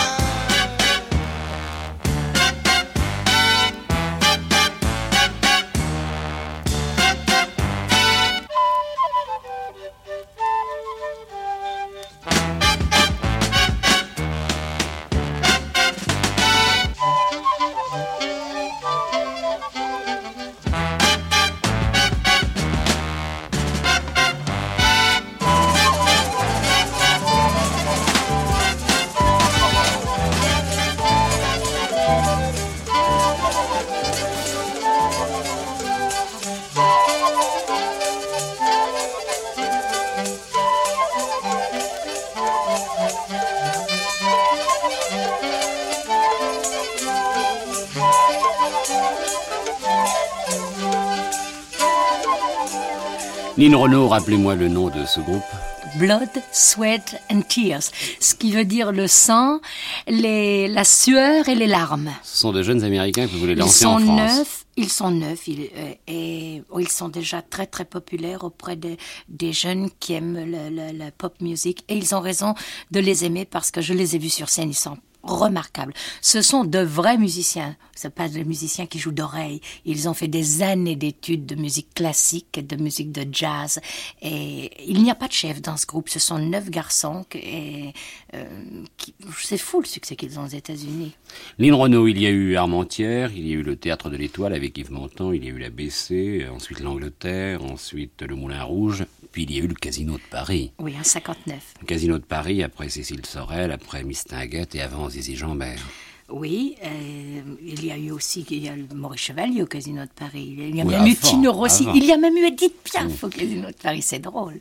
S1: Nine Renaud, rappelez-moi le nom de ce groupe.
S2: Blood, Sweat and Tears, ce qui veut dire le sang, les, la sueur et les larmes.
S1: Ce sont de jeunes Américains que vous voulez
S2: Ils
S1: lancer
S2: sont
S1: en France.
S2: neufs, ils sont neufs ils, euh, et oh, ils sont déjà très très populaires auprès de, des jeunes qui aiment le, le, la pop music et ils ont raison de les aimer parce que je les ai vus sur scène, ils sont remarquables. Ce sont de vrais musiciens, c'est pas des musiciens qui jouent d'oreille. Ils ont fait des années d'études de musique classique, de musique de jazz et il n'y a pas de chef dans ce groupe. Ce sont neuf garçons et euh, qui, c'est fou le succès qu'ils ont aux États-Unis.
S1: Nine Renaud, il y a eu Armentières, il y a eu le Théâtre de l'Étoile avec Yves Montand, il y a eu la B C, ensuite l'Angleterre, ensuite le Moulin Rouge, puis il y a eu le Casino de Paris.
S2: Oui, en cinquante-neuf.
S1: Le Casino de Paris, après Cécile Sorel, après Mistinguett et avant Zizi Jeanbert.
S2: Oui, euh, il y a eu aussi il y a Maurice Chevalier au Casino de Paris. Il y a
S1: Oui,
S2: même eu
S1: avant,
S2: Tino Rossi.
S1: avant.
S2: Il y a même eu Edith Piaf
S1: Mmh.
S2: au Casino de Paris. C'est drôle.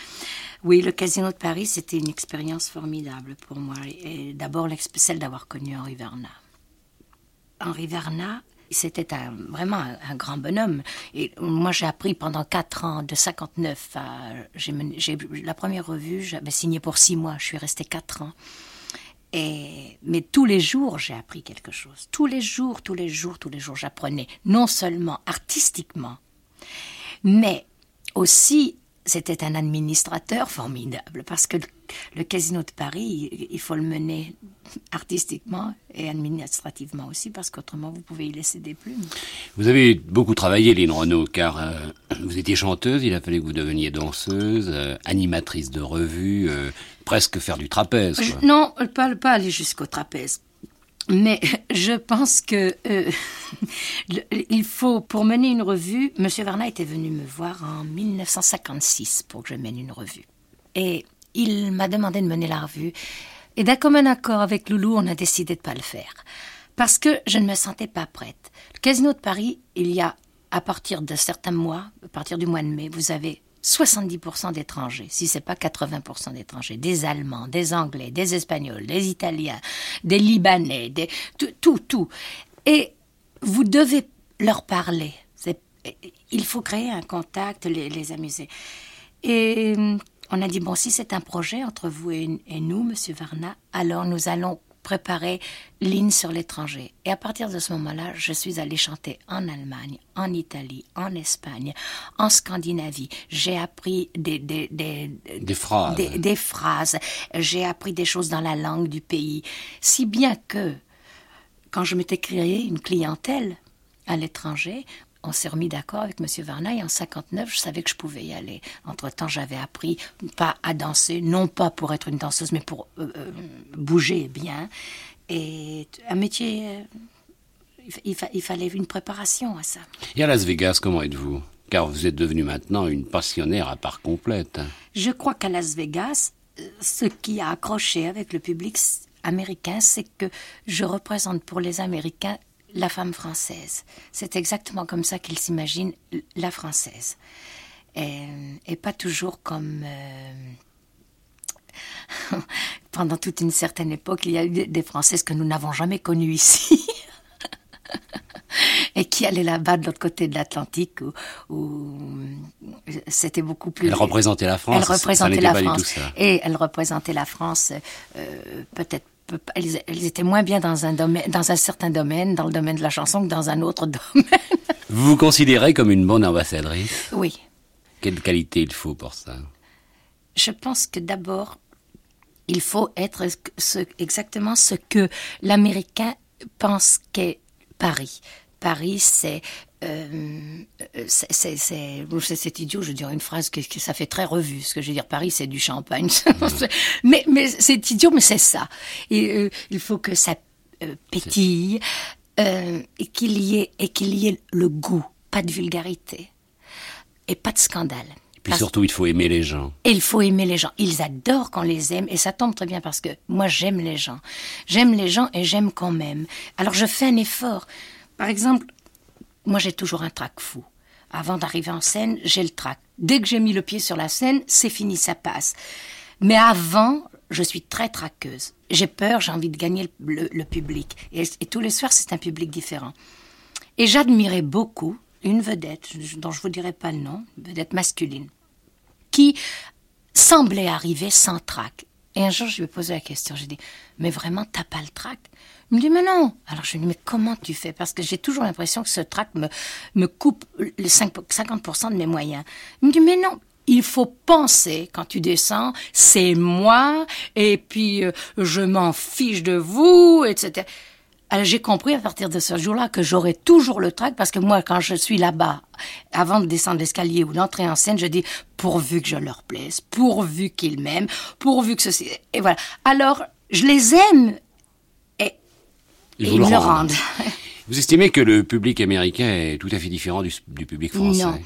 S2: Oui, le Casino de Paris, c'était une expérience formidable pour moi. Et d'abord, l'exp- celle d'avoir connu Henri Vernat. Henri Vernat, c'était un, vraiment un, un grand bonhomme. Et moi, j'ai appris pendant quatre ans, de cinquante-neuf à... J'ai, mené- j'ai, la première revue, j'avais signé pour six mois. Je suis restée quatre ans. Et, mais tous les jours, j'ai appris quelque chose. Tous les jours, tous les jours, tous les jours, j'apprenais. Non seulement artistiquement, mais aussi c'était un administrateur formidable, parce que le, le Casino de Paris, il, il faut le mener artistiquement et administrativement aussi, parce qu'autrement vous pouvez y laisser des plumes.
S1: Vous avez beaucoup travaillé, Lynn Renaud, car euh, vous étiez chanteuse, il a fallu que vous deveniez danseuse, euh, animatrice de revue, euh, presque faire du trapèze, quoi.
S2: Je, non, pas, pas aller jusqu'au trapèze. Mais je pense que euh, il faut, pour mener une revue, M. Varna était venu me voir en mille neuf cent cinquante-six pour que je mène une revue. Et il m'a demandé de mener la revue. Et d'un commun accord avec Loulou, on a décidé de ne pas le faire. Parce que je ne me sentais pas prête. Le Casino de Paris, il y a, à partir de certains mois, à partir du mois de mai, vous avez soixante-dix pour cent d'étrangers, si ce n'est pas quatre-vingts pour cent d'étrangers, des Allemands, des Anglais, des Espagnols, des Italiens, des Libanais, des, tout, tout, tout. Et vous devez leur parler. C'est, il faut créer un contact, les, les amuser. Et on a dit, bon, si c'est un projet entre vous et, et nous, Monsieur Varna, alors nous allons préparer Lynn sur l'étranger. Et à partir de ce moment-là, je suis allée chanter en Allemagne, en Italie, en Espagne, en Scandinavie. J'ai appris des... Des, des,
S1: des phrases.
S2: Des, des phrases. J'ai appris des choses dans la langue du pays. Si bien que, quand je m'étais créé une clientèle à l'étranger, on s'est remis d'accord avec M. Varna et en cinquante-neuf, je savais que je pouvais y aller. Entre-temps, j'avais appris pas à danser, non pas pour être une danseuse, mais pour euh, euh, bouger bien. Et un métier, euh, il, fa- il fallait une préparation à ça.
S1: Et à Las Vegas, comment êtes-vous ? Car vous êtes devenue maintenant une passionnaire à part complète.
S2: Je crois qu'à Las Vegas, ce qui a accroché avec le public américain, c'est que je représente pour les Américains la femme française. C'est exactement comme ça qu'ils s'imaginent la française. Et, et pas toujours comme... Euh, pendant toute une certaine époque, il y a eu des Françaises que nous n'avons jamais connues ici. Et qui allaient là-bas de l'autre côté de l'Atlantique où, où c'était beaucoup plus...
S1: Elle représentait la France.
S2: Elle représentait
S1: ça, ça
S2: la
S1: pas
S2: France.
S1: Du tout ça.
S2: Et elle représentait la France euh, peut-être Elles, elles étaient moins bien dans un, domaine, dans un certain domaine, dans le domaine de la chanson, que dans un autre domaine.
S1: Vous vous considérez comme une bonne ambassadrice ?
S2: Oui.
S1: Quelle qualité il faut pour ça ?
S2: Je pense que d'abord, il faut être ce, exactement ce que l'Américain pense qu'est Paris. Paris, c'est... Euh, c'est, c'est, c'est, c'est, c'est idiot, je dirais une phrase que, que ça fait très revue, ce que je veux dire, Paris c'est du champagne, mmh. mais, mais c'est idiot, mais c'est ça. Et, euh, il faut que ça euh, pétille, euh, et, qu'il y ait, et qu'il y ait le goût, pas de vulgarité, et pas de scandale.
S1: Et puis surtout, il faut aimer les gens.
S2: Et il faut aimer les gens. Ils adorent qu'on les aime, et ça tombe très bien parce que moi j'aime les gens. J'aime les gens et j'aime qu'on m'aime. Alors je fais un effort. Par exemple, moi, j'ai toujours un trac fou. Avant d'arriver en scène, j'ai le trac. Dès que j'ai mis le pied sur la scène, c'est fini, ça passe. Mais avant, je suis très traqueuse. J'ai peur, j'ai envie de gagner le, le, le public. Et, et tous les soirs, c'est un public différent. Et j'admirais beaucoup une vedette, dont je ne vous dirai pas le nom, une vedette masculine, qui semblait arriver sans trac. Et un jour, je lui ai posé la question. J'ai dit, mais vraiment, t'as pas le trac ? Il me dit, mais non. Alors je lui ai dit, mais comment tu fais ? Parce que j'ai toujours l'impression que ce trac me, me coupe les cinquante pour cent de mes moyens. Il me dit, mais non. Il faut penser, quand tu descends, c'est moi, et puis euh, je m'en fiche de vous, et cetera. Alors j'ai compris à partir de ce jour-là que j'aurais toujours le trac, parce que moi, quand je suis là-bas, avant de descendre l'escalier ou d'entrer en scène, je dis, pourvu que je leur plaise, pourvu qu'ils m'aiment, pourvu que ceci... Et voilà. Alors, je les aime, et, et ils me le rendent.
S1: Vous estimez que le public américain est tout à fait différent du, du public français ?
S2: Non.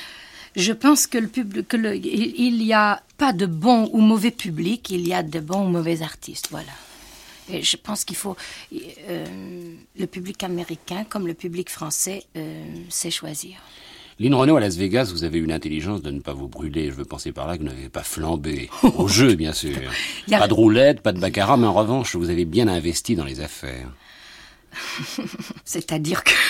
S2: Je pense que le public, que le, il n'y a pas de bon ou mauvais public, il y a de bons ou mauvais artistes, voilà. Et je pense qu'il faut... Euh, le public américain, comme le public français, euh, sait choisir.
S1: Lynn Renaud, à Las Vegas, vous avez eu l'intelligence de ne pas vous brûler. Je veux penser par là que vous n'avez pas flambé. Au jeu, bien sûr. A... Pas de roulette, pas de baccarat, mais en revanche, vous avez bien investi dans les affaires.
S2: C'est-à-dire que...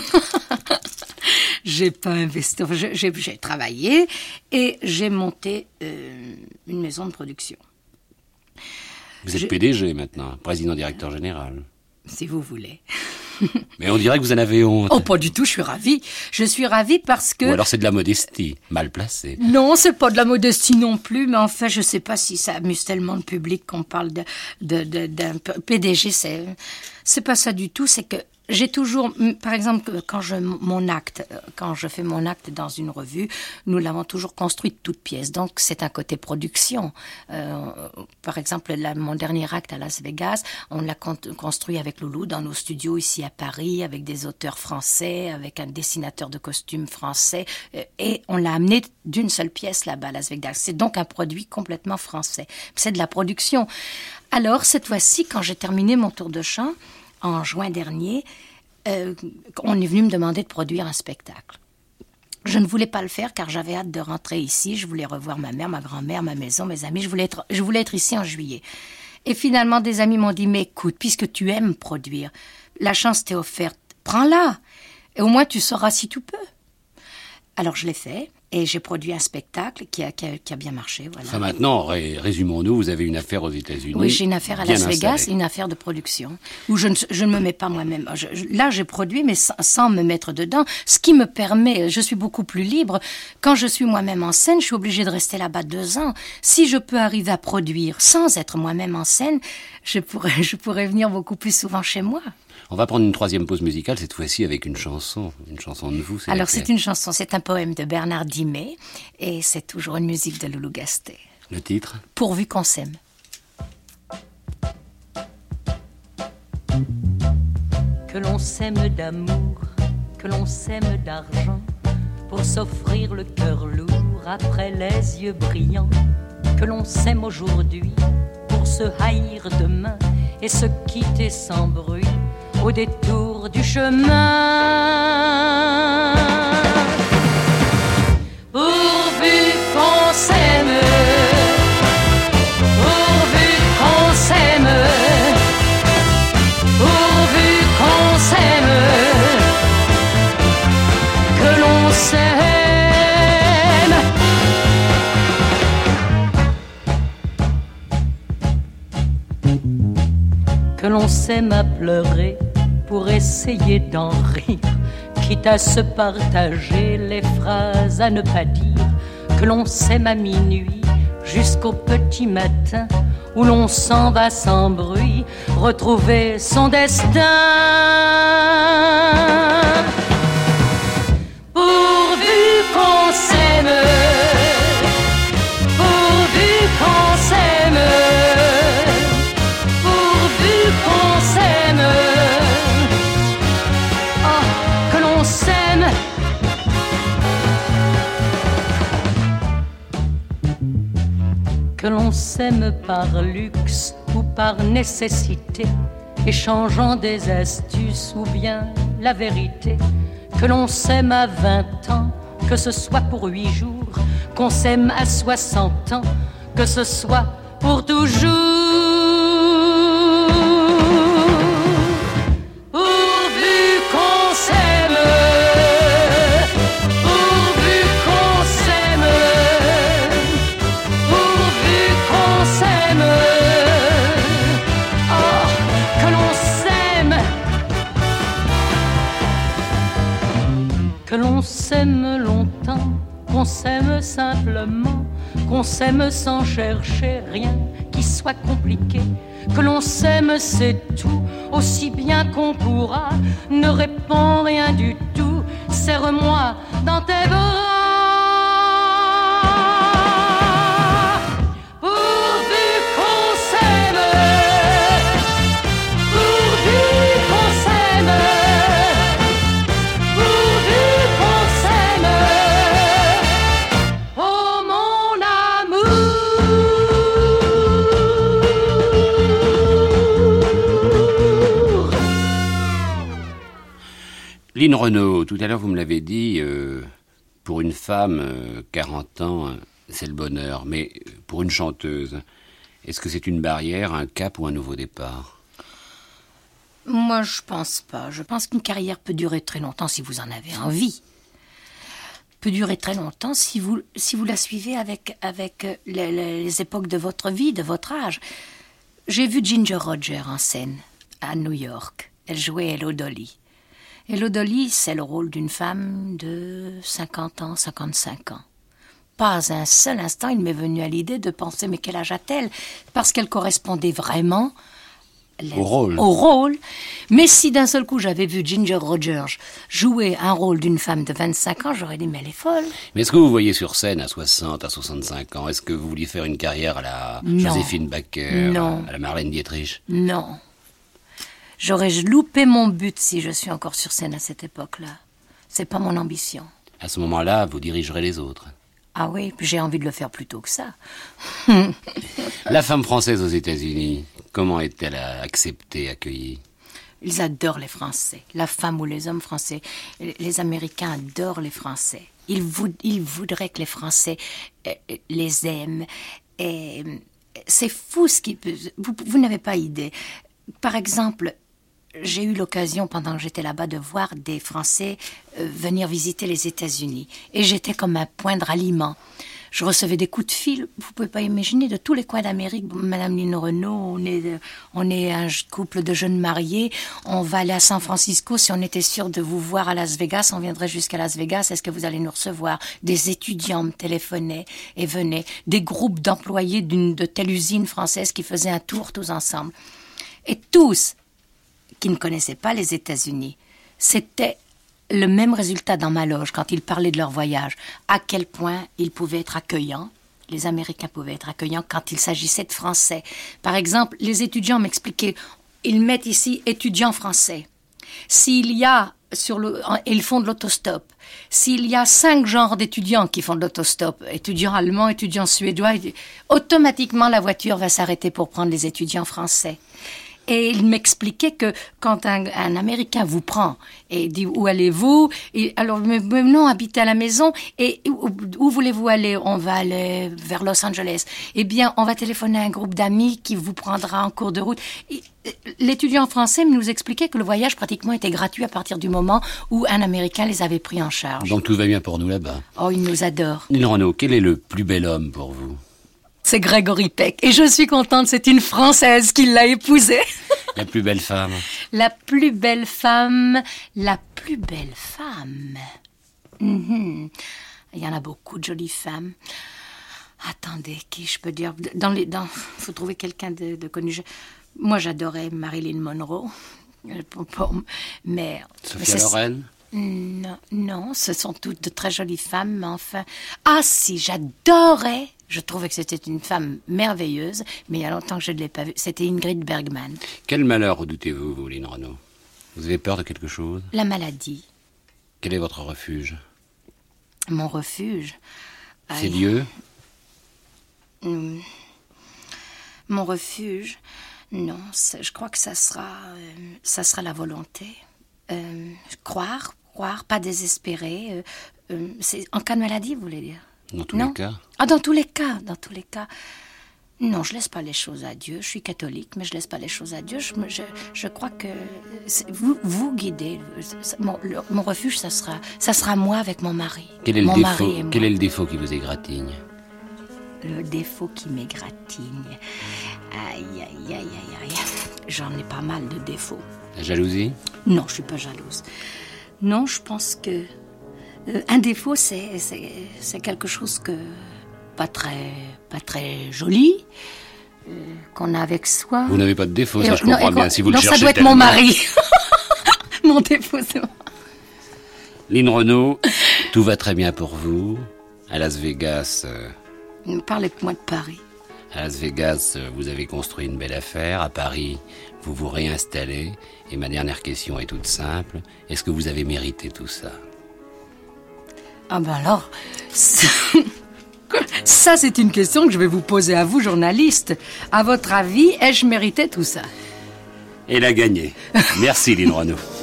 S2: j'ai pas investi... J'ai, j'ai, j'ai travaillé et j'ai monté euh, une maison de production.
S1: Vous êtes
S2: Je...
S1: P D G maintenant, président-directeur général.
S2: Si vous voulez.
S1: Mais on dirait que vous en avez honte.
S2: Oh, pas du tout, je suis ravie. Je suis ravie parce que...
S1: Ou alors c'est de la modestie, mal placée.
S2: Non, c'est pas de la modestie non plus, mais enfin, je sais pas si ça amuse tellement le public qu'on parle de, de, de, d'un P D G. C'est, c'est pas ça du tout, c'est que j'ai toujours, par exemple, quand je, mon acte, quand je fais mon acte dans une revue, nous l'avons toujours construit de toutes pièces. Donc, c'est un côté production. Euh, par exemple, là, mon dernier acte à Las Vegas, on l'a con- construit avec Loulou dans nos studios ici à Paris, avec des auteurs français, avec un dessinateur de costumes français, et on l'a amené d'une seule pièce là-bas à Las Vegas. C'est donc un produit complètement français. C'est de la production. Alors, cette fois-ci, quand j'ai terminé mon tour de chant, en juin dernier, euh, on est venu me demander de produire un spectacle. Je ne voulais pas le faire car j'avais hâte de rentrer ici. Je voulais revoir ma mère, ma grand-mère, ma maison, mes amis. Je voulais être, je voulais être ici en juillet. Et finalement, des amis m'ont dit, mais écoute, puisque tu aimes produire, la chance t'est offerte, prends-la. Et au moins, tu sauras si tu peux. Alors, je l'ai fait. Et j'ai produit un spectacle qui a, qui a, qui a bien marché. Voilà.
S1: Enfin, maintenant, ré- résumons-nous, vous avez une affaire aux États-Unis.
S2: Oui, j'ai une affaire à
S1: bien
S2: Las Vegas,
S1: installée.
S2: une affaire de production, où je ne, je ne me mets pas moi-même. Je, je, là, j'ai produit, mais sans, sans me mettre dedans, ce qui me permet, je suis beaucoup plus libre. Quand je suis moi-même en scène, je suis obligée de rester là-bas deux ans. Si je peux arriver à produire sans être moi-même en scène, je pourrais, je pourrais venir beaucoup plus souvent chez moi.
S1: On va prendre une troisième pause musicale, cette fois-ci avec une chanson, une chanson de vous. C'est
S2: Alors,
S1: laquelle ?
S2: c'est une chanson, c'est un poème de Bernard Dimet, et c'est toujours une musique de Loulou Gastet.
S1: Le titre ?
S2: Pourvu qu'on s'aime.
S4: Que l'on s'aime d'amour, que l'on s'aime d'argent, pour s'offrir le cœur lourd après les yeux brillants. Que l'on s'aime aujourd'hui, pour se haïr demain, et se quitter sans bruit au détour du chemin. Pourvu qu'on s'aime, pourvu qu'on s'aime, pourvu qu'on s'aime, que l'on s'aime. Que l'on s'aime à pleurer pour essayer d'en rire, quitte à se partager les phrases à ne pas dire. Que l'on s'aime à minuit jusqu'au petit matin, où l'on s'en va sans bruit retrouver son destin. Pourvu qu'on s'aime, pourvu qu'on s'aime, pourvu qu'on s'aime, oh, que l'on s'aime. Que l'on s'aime par luxe ou par nécessité, échangeant des astuces ou bien la vérité. Que l'on s'aime à vingt ans, que ce soit pour huit jours, qu'on s'aime à soixante ans, que ce soit pour toujours. Pourvu qu'on s'aime, pourvu qu'on s'aime, pourvu qu'on s'aime, oh, que l'on s'aime, que l'on s'aime longtemps, qu'on s'aime simplement, qu'on s'aime sans chercher rien qui soit compliqué. Que l'on s'aime, c'est tout, aussi bien qu'on pourra. Ne réponds rien du tout, serre-moi dans tes bras. Pourvu qu'on s'aime, pourvu qu'on s'aime, pourvu qu'on s'aime, oh mon amour.
S1: Lynn Renaud, tout à l'heure vous me l'avez dit, euh, pour une femme, euh, quarante ans, euh, c'est le bonheur. Mais pour une chanteuse, est-ce que c'est une barrière, un cap ou un nouveau départ ?
S2: Moi, je pense pas. Je pense qu'une carrière peut durer très longtemps si vous en avez envie. Peut durer très longtemps si vous, si vous la suivez avec, avec les, les, les époques de votre vie, de votre âge. J'ai vu Ginger Rogers en scène à New York. Elle jouait Hello Dolly. Hello Dolly, c'est le rôle d'une femme de cinquante ans, cinquante-cinq ans. Pas un seul instant, il m'est venu à l'idée de penser, mais quel âge a-t-elle? Parce qu'elle correspondait vraiment
S1: au rôle.
S2: au rôle. Mais si d'un seul coup j'avais vu Ginger Rogers jouer un rôle d'une femme de vingt-cinq ans, j'aurais dit, mais elle est folle.
S1: Mais est-ce que vous voyez sur scène à soixante, à soixante-cinq ans, est-ce que vous vouliez faire une carrière à la
S2: Non.
S1: Joséphine Baker,
S2: Non.
S1: à la Marlène Dietrich?
S2: Non. J'aurais loupé mon but si je suis encore sur scène à cette époque-là. C'est pas mon ambition.
S1: À ce moment-là, vous dirigerez les autres.
S2: Ah oui, puis j'ai envie de le faire plus tôt que ça.
S1: La femme française aux États-Unis, comment est-elle acceptée, accueillie?
S2: Ils adorent les Français, la femme ou les hommes français. Les Américains adorent les Français. Ils, vou- ils voudraient que les Français euh, les aiment. Et c'est fou ce qui peut... Vous, vous n'avez pas idée. Par exemple, j'ai eu l'occasion, pendant que j'étais là-bas, de voir des Français euh, venir visiter les États-Unis. Et j'étais comme un point de ralliement. Je recevais des coups de fil, vous pouvez pas imaginer, de tous les coins d'Amérique. Madame Lynn Renault, on est, on est un couple de jeunes mariés, on va aller à San Francisco. Si on était sûr de vous voir à Las Vegas, on viendrait jusqu'à Las Vegas. Est-ce que vous allez nous recevoir? Des étudiants me téléphonaient et venaient. Des groupes d'employés d'une, de telle usine française qui faisaient un tour tous ensemble. Et tous, qui ne connaissaient pas les États-Unis, c'était le même résultat dans ma loge quand ils parlaient de leur voyage. À quel point ils pouvaient être accueillants. Les Américains pouvaient être accueillants quand il s'agissait de Français. Par exemple, les étudiants m'expliquaient, ils mettent ici étudiants français. S'il y a sur le, ils font de l'autostop. S'il y a cinq genres d'étudiants qui font de l'autostop, étudiants allemands, étudiants suédois, automatiquement la voiture va s'arrêter pour prendre les étudiants français. Et il m'expliquait que quand un, un Américain vous prend et dit « Où allez-vous ?» et alors, mais, mais non, habitez à la maison. Et où, où voulez-vous aller? On va aller vers Los Angeles. Eh bien, on va téléphoner à un groupe d'amis qui vous prendra en cours de route. Et, l'étudiant français nous expliquait que le voyage pratiquement était gratuit à partir du moment où un Américain les avait pris en charge.
S1: Donc tout va bien pour nous là-bas.
S2: Oh, il nous adore.
S1: Lynn Renault, quel est le plus bel homme pour vous?
S2: C'est Gregory Peck. Et je suis contente, c'est une Française qui l'a épousé.
S1: La plus belle femme?
S2: La plus belle femme... La plus belle femme... Mm-hmm. Il y en a beaucoup de jolies femmes. Attendez, qui je peux dire? Dans les, dans, faut trouver quelqu'un de, de connu. Je, moi, j'adorais Marilyn Monroe. Mais...
S1: Sophia
S2: mais
S1: Loren?
S2: Non, non, ce sont toutes de très jolies femmes, mais enfin... Ah si, j'adorais... Je trouvais que c'était une femme merveilleuse, mais il y a longtemps que je ne l'ai pas vue. C'était Ingrid Bergman.
S1: Quel malheur redoutez-vous, vous, Lynn Renault? Vous avez peur de quelque chose?
S2: La maladie.
S1: Quel est votre refuge?
S2: Mon refuge?
S1: C'est
S2: Aïe.
S1: Dieu?
S2: Hum. Mon refuge? Non, c'est- je crois que ça sera, euh, ça sera la volonté. Euh, croire, croire, pas désespérer. Euh, euh, c'est, en cas de maladie, vous voulez dire?
S1: Dans tous
S2: Non.
S1: les cas?
S2: Ah, dans tous les cas, dans tous les cas. Non, je laisse pas les choses à Dieu. Je suis catholique, mais je laisse pas les choses à Dieu. Je, me- je, je crois que c'est- vous, vous guidez. Mon, le- mon refuge, ça sera, ça sera moi avec mon mari.
S1: Quel est le
S2: mon
S1: défaut?
S2: mari et moi.
S1: Quel est le défaut qui vous égratigne?
S2: Le défaut qui m'égratigne. Aïe, aïe, aïe, aïe, aïe. J'en ai pas mal de défauts.
S1: La jalousie?
S2: Non, je suis pas jalouse. Non, je pense que euh, un défaut, c'est, c'est, c'est quelque chose que pas très, pas très joli, euh, qu'on a avec soi.
S1: Vous n'avez pas de défaut, ça
S2: Et-
S1: je
S2: non,
S1: comprends
S2: et
S1: bien.
S2: qu'on-
S1: Si vous
S2: non,
S1: le cherchez
S2: ça doit être
S1: tellement.
S2: mon mari. Mon défaut, c'est moi.
S1: Lynn Renault, tout va très bien pour vous. À Las Vegas, euh,
S2: Parlez-moi de Paris.
S1: à Las Vegas, euh, vous avez construit une belle affaire. À Paris, vous vous réinstallez. Et ma dernière question est toute simple. Est-ce que vous avez mérité tout ça?
S2: Ah ben alors, ça, ça, c'est une question que je vais vous poser à vous, journaliste. À votre avis, ai-je mérité tout ça?
S1: Elle a gagné. Merci, Lynn Renault.